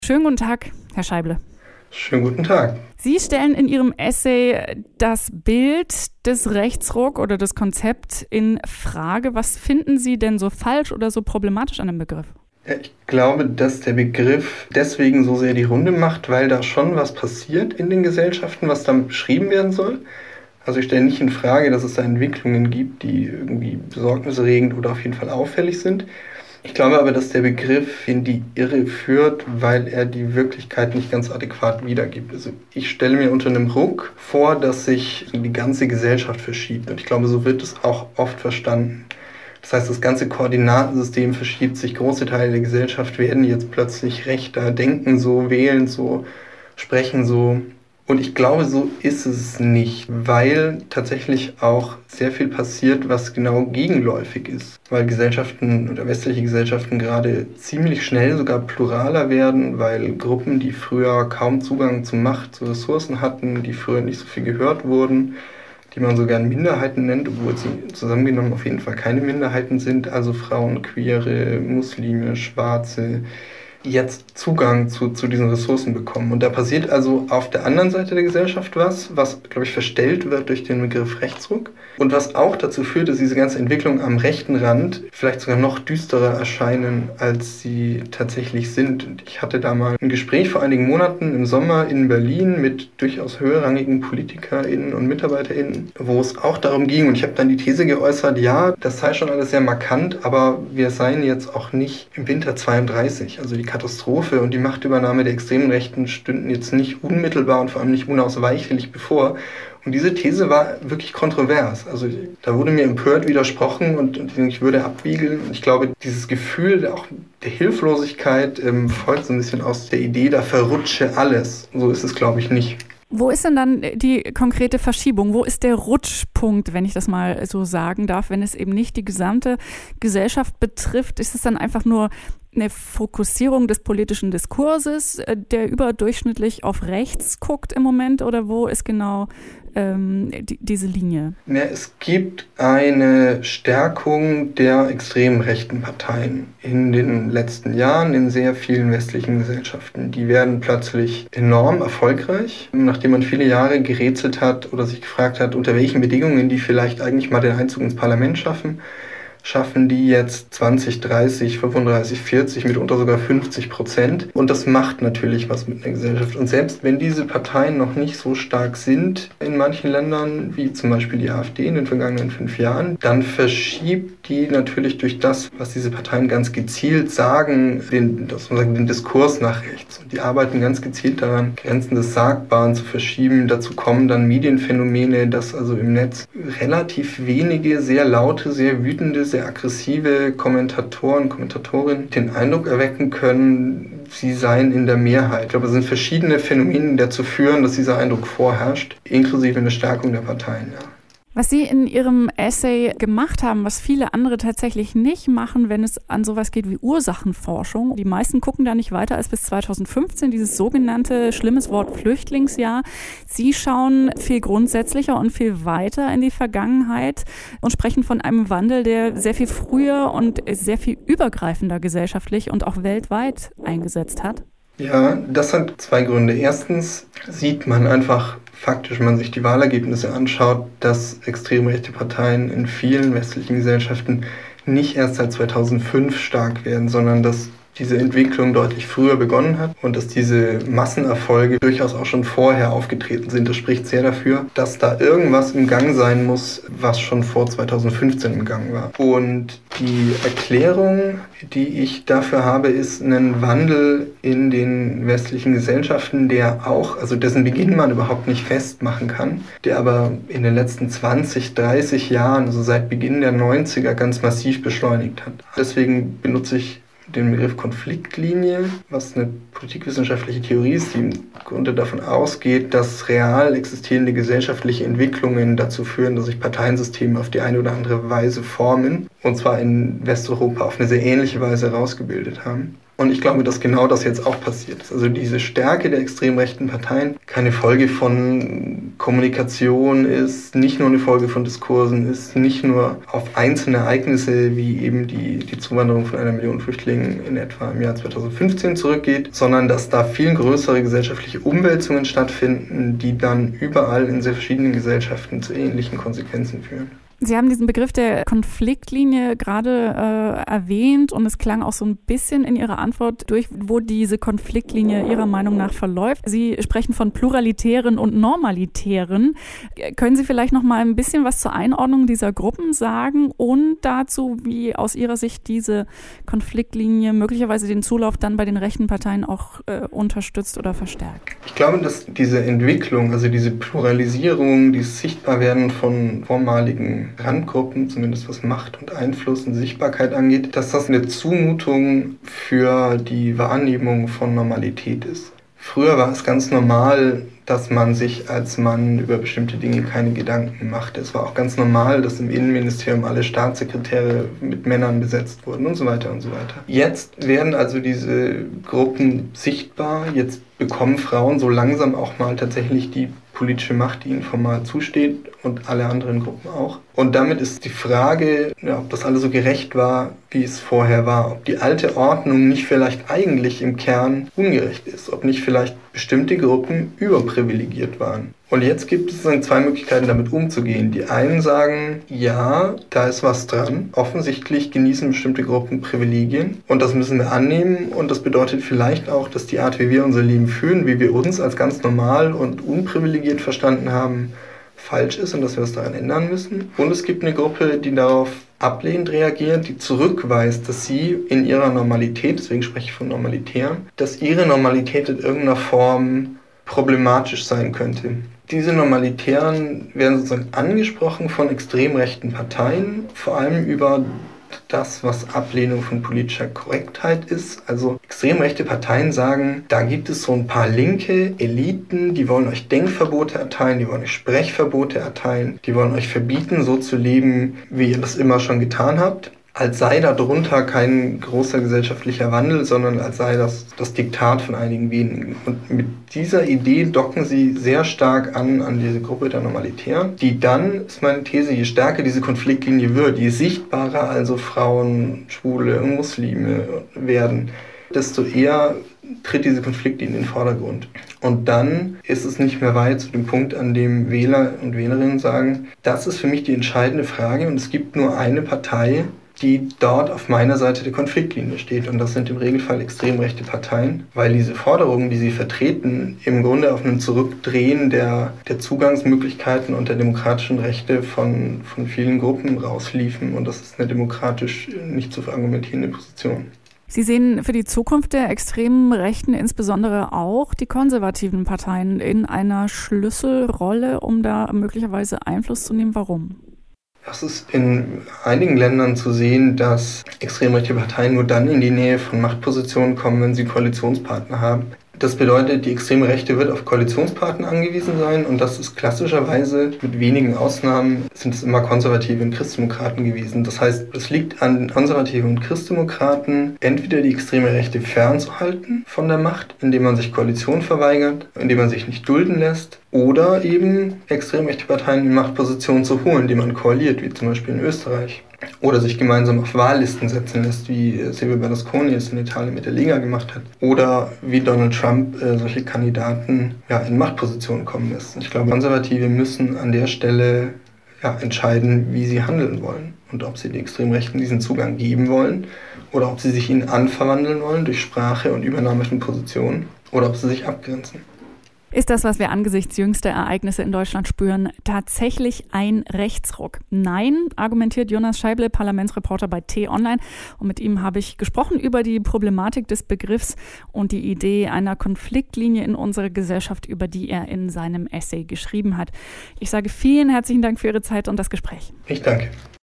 Schönen guten Tag, Herr Scheible. Schönen guten Tag. Sie stellen in Ihrem Essay das Bild des Rechtsruck oder das Konzept in Frage. Was finden Sie denn so falsch oder so problematisch an dem Begriff? Ja, ich glaube, dass der Begriff deswegen so sehr die Runde macht, weil da schon was passiert in den Gesellschaften, was dann beschrieben werden soll. Also ich stelle nicht in Frage, dass es da Entwicklungen gibt, die irgendwie besorgniserregend oder auf jeden Fall auffällig sind. Ich glaube aber, dass der Begriff in die Irre führt, weil er die Wirklichkeit nicht ganz adäquat wiedergibt. Also ich stelle mir unter einem Ruck vor, dass sich die ganze Gesellschaft verschiebt. Und ich glaube, so wird es auch oft verstanden. Das heißt, das ganze Koordinatensystem verschiebt sich. Große Teile der Gesellschaft werden jetzt plötzlich rechter, denken so, wählen so, sprechen so. Und ich glaube, so ist es nicht, weil tatsächlich auch sehr viel passiert, was genau gegenläufig ist. Weil Gesellschaften oder westliche Gesellschaften gerade ziemlich schnell sogar pluraler werden, weil Gruppen, die früher kaum Zugang zu Macht, zu Ressourcen hatten, die früher nicht so viel gehört wurden, die man so gern Minderheiten nennt, obwohl sie zusammengenommen auf jeden Fall keine Minderheiten sind, also Frauen, Queere, Muslime, Schwarze, jetzt Zugang zu diesen Ressourcen bekommen. Und da passiert also auf der anderen Seite der Gesellschaft was, glaube ich, verstellt wird durch den Begriff Rechtsruck und was auch dazu führt, dass diese ganze Entwicklung am rechten Rand vielleicht sogar noch düsterer erscheinen, als sie tatsächlich sind. Und ich hatte da mal ein Gespräch vor einigen Monaten im Sommer in Berlin mit durchaus höherrangigen PolitikerInnen und MitarbeiterInnen, wo es auch darum ging, und ich habe dann die These geäußert, ja, das sei schon alles sehr markant, aber wir seien jetzt auch nicht im Winter 32, also die Katastrophe und die Machtübernahme der extremen Rechten stünden jetzt nicht unmittelbar und vor allem nicht unausweichlich bevor. Und diese These war wirklich kontrovers. Also da wurde mir empört widersprochen und ich würde abwiegeln. Und ich glaube, dieses Gefühl auch der Hilflosigkeit folgt so ein bisschen aus der Idee, da verrutsche alles. So ist es, glaube ich, nicht. Wo ist denn dann die konkrete Verschiebung? Wo ist der Rutschpunkt, wenn ich das mal so sagen darf, wenn es eben nicht die gesamte Gesellschaft betrifft? Ist es dann einfach nur eine Fokussierung des politischen Diskurses, der überdurchschnittlich auf rechts guckt im Moment? Oder wo ist genau diese Linie? Ja, es gibt eine Stärkung der extrem rechten Parteien in den letzten Jahren in sehr vielen westlichen Gesellschaften. Die werden plötzlich enorm erfolgreich, nachdem man viele Jahre gerätselt hat oder sich gefragt hat, unter welchen Bedingungen die vielleicht eigentlich mal den Einzug ins Parlament schaffen die jetzt 20, 30, 35, 40, mitunter sogar 50%. Und das macht natürlich was mit einer Gesellschaft. Und selbst wenn diese Parteien noch nicht so stark sind in manchen Ländern, wie zum Beispiel die AfD in den vergangenen 5 Jahren, dann verschiebt die natürlich durch das, was diese Parteien ganz gezielt sagen, den Diskurs nach rechts. Und die arbeiten ganz gezielt daran, Grenzen des Sagbaren zu verschieben. Dazu kommen dann Medienphänomene, dass also im Netz relativ wenige, sehr laute, sehr wütende, sehr aggressive Kommentatorinnen den Eindruck erwecken können, sie seien in der Mehrheit. Ich glaube, es sind verschiedene Phänomene, die dazu führen, dass dieser Eindruck vorherrscht, inklusive eine Stärkung der Parteien. Ja. Was Sie in Ihrem Essay gemacht haben, was viele andere tatsächlich nicht machen, wenn es an sowas geht wie Ursachenforschung. Die meisten gucken da nicht weiter als bis 2015, dieses sogenannte, schlimmes Wort, Flüchtlingsjahr. Sie schauen viel grundsätzlicher und viel weiter in die Vergangenheit und sprechen von einem Wandel, der sehr viel früher und sehr viel übergreifender gesellschaftlich und auch weltweit eingesetzt hat. Ja, das hat 2 Gründe. Erstens sieht man einfach faktisch, wenn man sich die Wahlergebnisse anschaut, dass extrem rechte Parteien in vielen westlichen Gesellschaften nicht erst seit 2005 stark werden, sondern dass diese Entwicklung deutlich früher begonnen hat und dass diese Massenerfolge durchaus auch schon vorher aufgetreten sind. Das spricht sehr dafür, dass da irgendwas im Gang sein muss, was schon vor 2015 im Gang war. Und die Erklärung, die ich dafür habe, ist ein Wandel in den westlichen Gesellschaften, der auch, also dessen Beginn man überhaupt nicht festmachen kann, der aber in den letzten 20, 30 Jahren, also seit Beginn der 90er, ganz massiv beschleunigt hat. Deswegen benutze ich den Begriff Konfliktlinie, was eine politikwissenschaftliche Theorie ist, die im Grunde davon ausgeht, dass real existierende gesellschaftliche Entwicklungen dazu führen, dass sich Parteiensysteme auf die eine oder andere Weise formen, und zwar in Westeuropa auf eine sehr ähnliche Weise herausgebildet haben. Und ich glaube, dass genau das jetzt auch passiert ist. Also diese Stärke der extrem rechten Parteien keine Folge von Kommunikation ist, nicht nur eine Folge von Diskursen ist, nicht nur auf einzelne Ereignisse wie eben die Zuwanderung von 1 Million Flüchtlingen in etwa im Jahr 2015 zurückgeht, sondern dass da viel größere gesellschaftliche Umwälzungen stattfinden, die dann überall in sehr verschiedenen Gesellschaften zu ähnlichen Konsequenzen führen. Sie haben diesen Begriff der Konfliktlinie gerade erwähnt und es klang auch so ein bisschen in Ihrer Antwort durch, wo diese Konfliktlinie Ihrer Meinung nach verläuft. Sie sprechen von Pluralitären und Normalitären. Können Sie vielleicht noch mal ein bisschen was zur Einordnung dieser Gruppen sagen und dazu, wie aus Ihrer Sicht diese Konfliktlinie möglicherweise den Zulauf dann bei den rechten Parteien auch unterstützt oder verstärkt? Ich glaube, dass diese Entwicklung, also diese Pluralisierung, dieses Sichtbarwerden von vormaligen Randgruppen, zumindest was Macht und Einfluss und Sichtbarkeit angeht, dass das eine Zumutung für die Wahrnehmung von Normalität ist. Früher war es ganz normal, dass man sich als Mann über bestimmte Dinge keine Gedanken machte. Es war auch ganz normal, dass im Innenministerium alle Staatssekretäre mit Männern besetzt wurden und so weiter und so weiter. Jetzt werden also diese Gruppen sichtbar. Jetzt bekommen Frauen so langsam auch mal tatsächlich die politische Macht, die ihnen formal zusteht und alle anderen Gruppen auch. Und damit ist die Frage, ob das alles so gerecht war, wie es vorher war. Ob die alte Ordnung nicht vielleicht eigentlich im Kern ungerecht ist. Ob nicht vielleicht bestimmte Gruppen überprivilegiert waren. Und jetzt gibt es dann 2 Möglichkeiten, damit umzugehen. Die einen sagen, ja, da ist was dran. Offensichtlich genießen bestimmte Gruppen Privilegien. Und das müssen wir annehmen. Und das bedeutet vielleicht auch, dass die Art, wie wir unser Leben führen, wie wir uns als ganz normal und unprivilegiert verstanden haben, falsch ist und dass wir was daran ändern müssen. Und es gibt eine Gruppe, die darauf ablehnend reagiert, die zurückweist, dass sie in ihrer Normalität, deswegen spreche ich von Normalitären, dass ihre Normalität in irgendeiner Form problematisch sein könnte. Diese Normalitären werden sozusagen angesprochen von extrem rechten Parteien, vor allem über das, was Ablehnung von politischer Korrektheit ist. Also extrem rechte Parteien sagen, da gibt es so ein paar linke Eliten, die wollen euch Denkverbote erteilen, die wollen euch Sprechverbote erteilen, die wollen euch verbieten, so zu leben, wie ihr das immer schon getan habt. Als sei darunter kein großer gesellschaftlicher Wandel, sondern als sei das Diktat von einigen wenigen. Und mit dieser Idee docken sie sehr stark an diese Gruppe der Normalitären, die dann, ist meine These, je stärker diese Konfliktlinie wird, je sichtbarer also Frauen, Schwule und Muslime werden, desto eher tritt diese Konfliktlinie in den Vordergrund. Und dann ist es nicht mehr weit zu dem Punkt, an dem Wähler und Wählerinnen sagen, das ist für mich die entscheidende Frage und es gibt nur eine Partei, die dort auf meiner Seite der Konfliktlinie steht. Und das sind im Regelfall extrem rechte Parteien, weil diese Forderungen, die sie vertreten, im Grunde auf ein Zurückdrehen der Zugangsmöglichkeiten und der demokratischen Rechte von vielen Gruppen rausliefen. Und das ist eine demokratisch nicht zu verargumentierende Position. Sie sehen für die Zukunft der extremen Rechten insbesondere auch die konservativen Parteien in einer Schlüsselrolle, um da möglicherweise Einfluss zu nehmen. Warum? Es ist in einigen Ländern zu sehen, dass extrem rechte Parteien nur dann in die Nähe von Machtpositionen kommen, wenn sie Koalitionspartner haben. Das bedeutet, die extreme Rechte wird auf Koalitionspartner angewiesen sein und das ist klassischerweise, mit wenigen Ausnahmen, sind es immer Konservative und Christdemokraten gewesen. Das heißt, es liegt an Konservativen und Christdemokraten, entweder die extreme Rechte fernzuhalten von der Macht, indem man sich Koalition verweigert, indem man sich nicht dulden lässt, oder eben extrem rechte Parteien in Machtpositionen zu holen, die man koaliert, wie zum Beispiel in Österreich. Oder sich gemeinsam auf Wahllisten setzen lässt, wie Silvio Berlusconi es in Italien mit der Lega gemacht hat. Oder wie Donald Trump solche Kandidaten in Machtpositionen kommen lässt. Ich glaube, Konservative müssen an der Stelle entscheiden, wie sie handeln wollen. Und ob sie den Extremrechten diesen Zugang geben wollen oder ob sie sich ihnen anverwandeln wollen durch Sprache und Übernahme von Positionen oder ob sie sich abgrenzen. Ist das, was wir angesichts jüngster Ereignisse in Deutschland spüren, tatsächlich ein Rechtsruck? Nein, argumentiert Jonas Scheible, Parlamentsreporter bei T-Online. Und mit ihm habe ich gesprochen über die Problematik des Begriffs und die Idee einer Konfliktlinie in unserer Gesellschaft, über die er in seinem Essay geschrieben hat. Ich sage vielen herzlichen Dank für Ihre Zeit und das Gespräch. Ich danke.